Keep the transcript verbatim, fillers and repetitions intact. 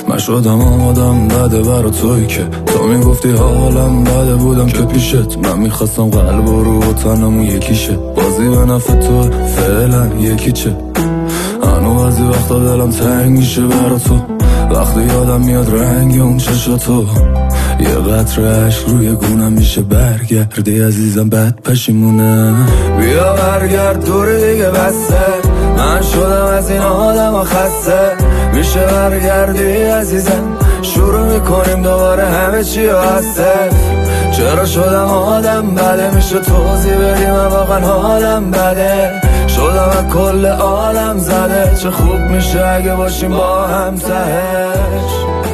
من شدم آمادم بده برا توی که تو میگفتی حالم بده بودم که پیشت. من میخواستم قلب و رو و تنمون یکیشه. بازی به نفع تو فعلا یکی چه. هنو بعضی وقتا دلم تنگ میشه برا تو. وقتی یادم میاد رنگ اون چشاتو. یه قطره عشق روی گونم میشه برگردی عزیزم بد پشیمونه. بیا برگرد دور دیگه بسته. من شدم از این آدم ها خسته. میشه برگردی عزیزم شروع میکنیم دوباره همه چی رو هسته. چرا شدم آدم بده میشه توضیح بدی من واقعا حالم بده. شدم از کل عالم زده. چه خوب میشه اگه باشیم با هم تهش.